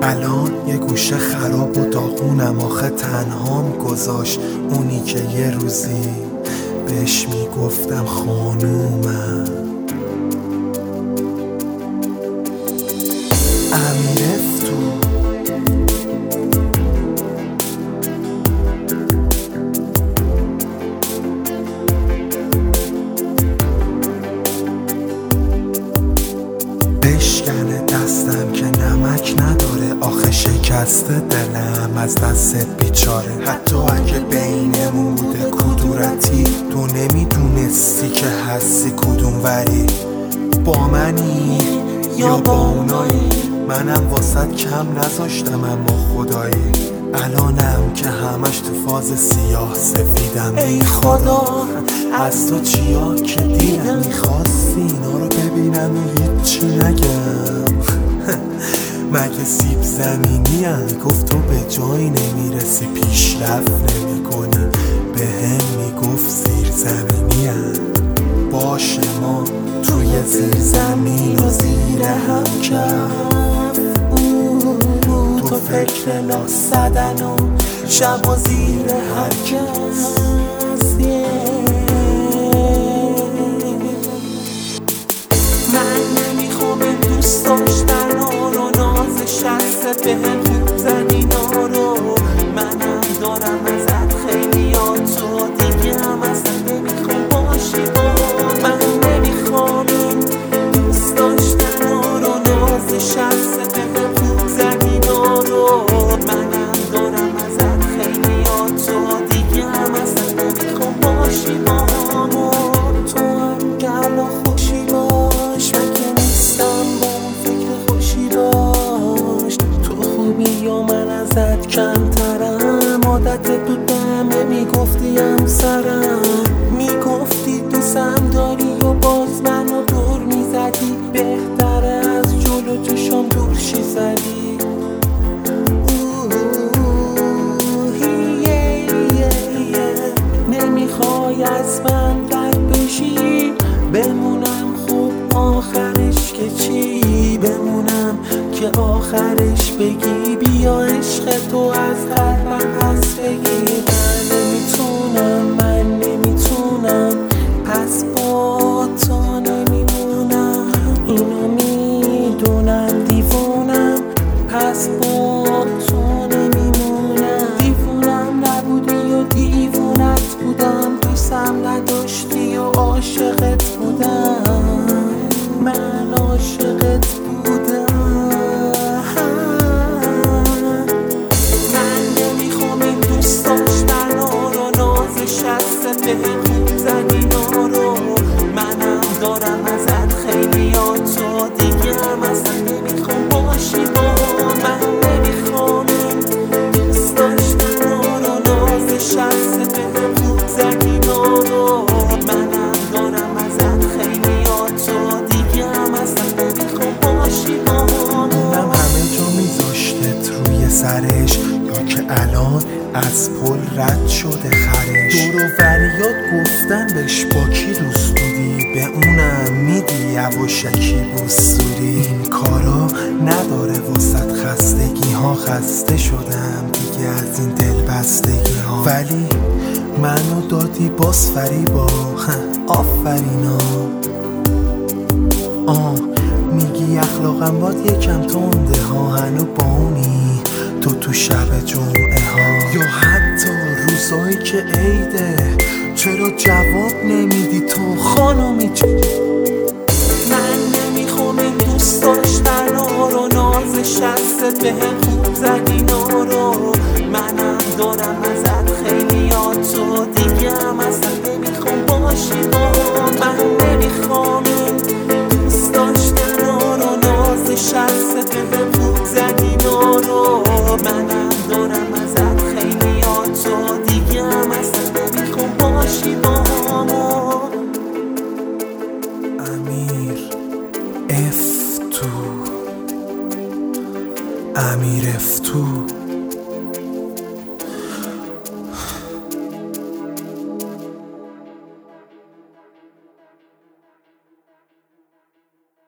الان یه گوشه خراب و داغونم، آخه تنهام گذاشت اونی که یه روزی بهش میگفتم خانومم. امیر افتو بشکنه دستم که نمک نداره، آخه شکسته دلم از دست بیچاره. حتی اگه بینمون بوده کدورتی، تو نمیدونستی که هستی کدوم وری، با منی یا با اونایی. منم واسط کم نذاشتم اما خدایی، الانم که همش تو فاز سیاه سفیدم. ای خدا از تو چیا که دیدم، میخواستی اینا رو ببینم و هیچی نگم. مگه سیب زمینیم؟ گفت تو به جایی نمیرسی، پیشرفت نمی کنی، به هم میگفت زیر زمینیم. باشه ما توی زیر زمین و زیر هم کف، تو فکر لاس زدن و شب و زیر هر کس. من نمیخوام دوست داشتن رو ناز شخص به هم خوب زنینا رو. منم دارم ازت خیلیات تو دیگه هم اصلا نمیخوام باشی با من. نمیخوام دوست داشتن رو ناز شخص به هم خوب زنینا رو. منم دارم ازت خیلیات تو دیگه هم اصلا نمیخوام باشی با تو. هم گرم خوشی باش، مگه نیستم با اون فکر خوشی باش. تو خوبی یا من ازت کمترم، عادتت بودم نمیگفتی همسرم. میگفتی دوستم داری و باز منو دور میزدی، بهتره از جلو چشام دور شی زدی. نمیخوای از من رد بشی، بمونم خوب آخرش که چی؟ بمونم که آخرش بگی بیا عشق تو از قلبم پس بگی. من نمیتونم پس با تو نمیمونم، اینو میدونم دیوونم پس با تو نمیمونم. دیوونم نبودی و دیوونت بودم، دوستم نداشتی و عاشقت بودم، من عاشقت بودم. من نمیخوام این دوست داشتن رو ناز شخص به هم خوب زنینا رو. منم دارم ازت خیلیات تو دیگه هم اصلا نمیخوام باشی با من. نمیخوام این دوست داشتن رو ناز شخص به هم خوب زنینا رو. منم دارم ازت خیلیات تو دیگه هم اصلا نمیخوام باشی با من. اونم همه جا میذاشتت روی سرش، یا که الان از پل رد شده خرش. دور و وریات گفتن بهش با کی دوست بودی، به اونم میدی یواشکی بوسوری. این کارا نداره واسط خستگی ها، خسته شدم دیگه از این دل بستگی ها. ولی منو دادی باز فریبا، آفرینا. میگی اخلاقم باد یکم تنده ها، هنو با اونی تو شب جمعه ها، یا حتی روزایی که عیده چرا جواب نمیدی تو خانومی جون. من نمیخوام این دوست داشتن رو ناز شخصت به هم خوب زنینا رو. منم دارم ازت خیلیات تو دیگه هم اصلا نمیخوام باشی با من. نمیخوام این دوست داشتن رو ناز شخصت به هم خوب زنینا رو. منم دارم ازت خیلیات تو دیگه هم اصلا نمیخوام باشی با ما. امیر افتو